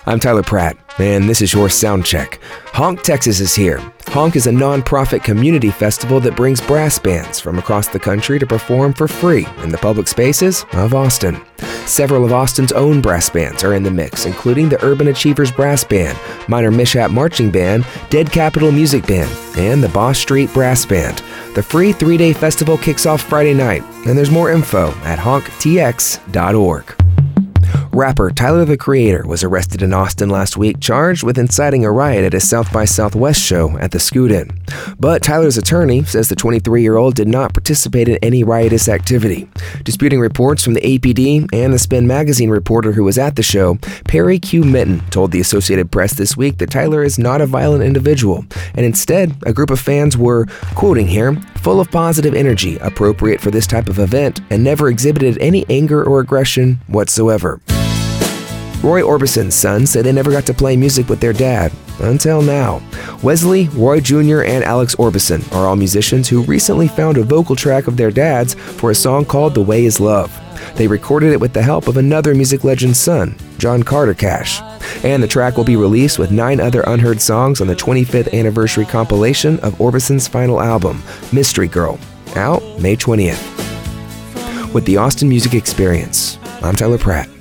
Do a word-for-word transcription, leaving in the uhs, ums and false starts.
I'm Tyler Pratt, and this is your Sound Check. Honk Texas is here. Honk is a non-profit community festival that brings brass bands from across the country to perform for free in the public spaces of Austin. Several of Austin's own brass bands are in the mix, including the Urban Achievers Brass Band, Minor Mishap Marching Band, Dead Capital Music Band, and the Boss Street Brass Band. The free three-day festival kicks off Friday night, and there's more info at honk t x dot org. Rapper Tyler, the Creator, was arrested in Austin last week, charged with inciting a riot at a South by Southwest show at the Scoot Inn. But Tyler's attorney says the twenty-three-year-old did not participate in any riotous activity. Disputing reports from the A P D and the Spin magazine reporter who was at the show, Perry Q. Mitten told the Associated Press this week that Tyler is not a violent individual, and instead, a group of fans were, quoting here, full of positive energy appropriate for this type of event and never exhibited any anger or aggression whatsoever. Roy Orbison's sons said they never got to play music with their dad, until now. Wesley, Roy Junior, and Alex Orbison are all musicians who recently found a vocal track of their dad's for a song called The Way Is Love. They recorded it with the help of another music legend's son, John Carter Cash. And the track will be released with nine other unheard songs on the twenty-fifth anniversary compilation of Orbison's final album, Mystery Girl, out May twentieth. With the Austin Music Experience, I'm Tyler Pratt.